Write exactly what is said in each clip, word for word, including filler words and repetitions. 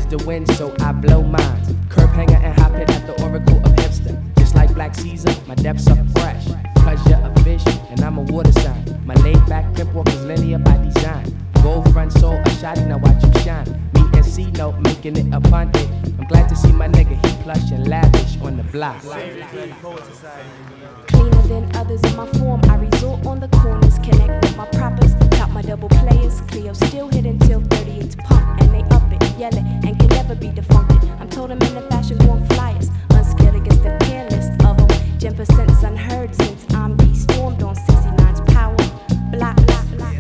the wind, so I blow mines. Curb hanger and hop it at the Oracle of Hipster. Just like Black Caesar, my depths are fresh. Cause you're a fish and I'm a water sign. My laid back pimp walk is linear by design. Gold front soul, a shotty, now watch you shine. Me and C-Note making it a pun hit. I'm glad to see my nigga, he plush and lavish on the block. Cleaner than others in my form, I resort on the corners, connect with my proppers, top my double players. Cleo still hit until thirty-eight's pump, and they up it, yell it, and can never be defunct. I'm told I'm in the fashion born flyers, unscared against the pair list of them. ten percent's unheard since I'm de-stormed on sixty-nine's power. Blah, blah, blah.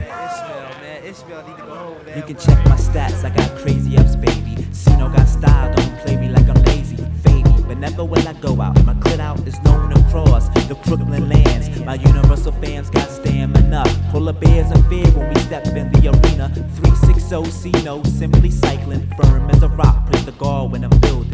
You can check my stats, I got crazy ups, baby. Cino got style, don't play me like I'm lazy. Fade me, but never will I go out. My clit out is known across the Crooklyn lands. My universal fans got stamina. Pull up bears and fear when we step in the arena. three sixty Cino, simply cycling. Firm as a rock, praise the guard when I'm building.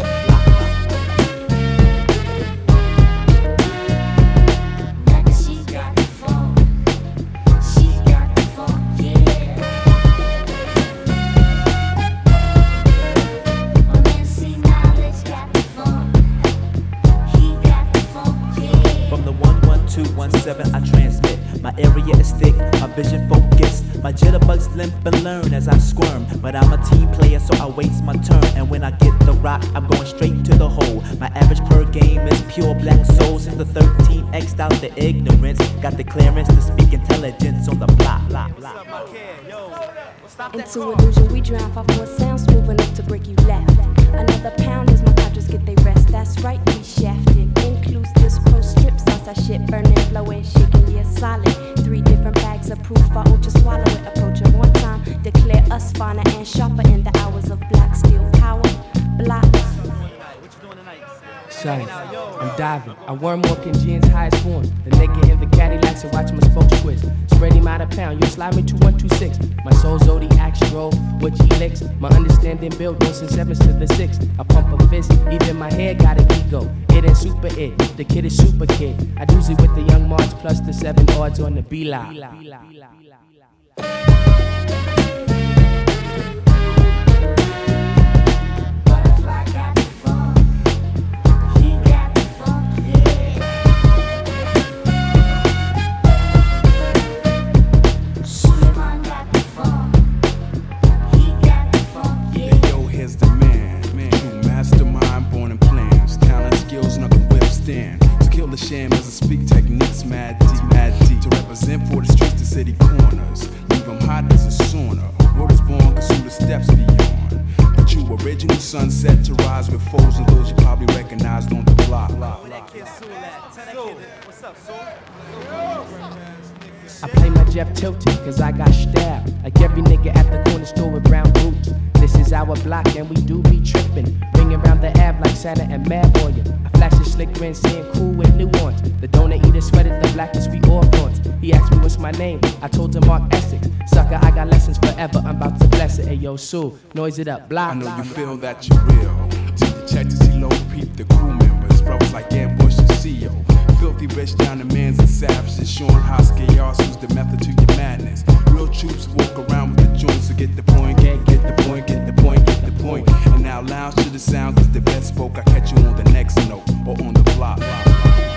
I transmit, my area is thick, my vision focused, my jitterbugs limp and learn as I squirm, but I'm a team player so I waste my turn, and when I get the rock, I'm going straight to the hole. My average per game is pure black soul, since the thirteen X'd out the ignorance, got the clearance to speak intelligence on the block. block, block. Into illusion we drown, five four sounds smooth enough to break you left. Another pound as my conscious get they rest, that's right, we shafted, includes this post strips, outside shit burning, blowing, shaking, yeah solid. Three different bags of proof, I ought to swallow it, approach it one time, declare us finer and sharper in the hours of black steel power. Block. Son, I'm diving. I worm walking jeans, highest form. The nigga in the Cadillacs and watch my spokes twist. Spread him out a pound, you slide me to one two six. My soul zodiac roll, what he licks. My understanding build goes in sevens to the six. I pump a fist, even my hair got an ego. It ain't super it, the kid is super kid. I do it with the young March plus the seven odds on the B-Lock. Sham as I speak techniques, mad deep, mad deep. To represent for the streets, the city corners. Leave them hot as a sauna. Word is born, cause who the steps beyond. The true original sunset to rise with foes and those you probably recognized on the block. I play my Jeff Tilton, cause I got style. Like every nigga at the corner store with brown boots. This is our block and we do be trippin'. Ringing around the Ave like Santa and Mad Boy. I flash a slick grin, saying cool with nuance. The donor eater sweated the blackest we all flaunts. He asked me what's my name, I told him Mark Essex. Sucker, I got lessons forever, I'm about to bless it. Hey yo, Sue, noise it up, block. I know you feel that you're real. Till you check to see low peep the crew members. Brothers like Ambush and C O. Filthy rich down the mans and savages. Showing how chaos who's the method to your madness. Real troops walk around with the joints to get the point. Can't get the point, get the point, get the point. And now lounge to the sound cause the best spoke. I catch you on the next note or on the block.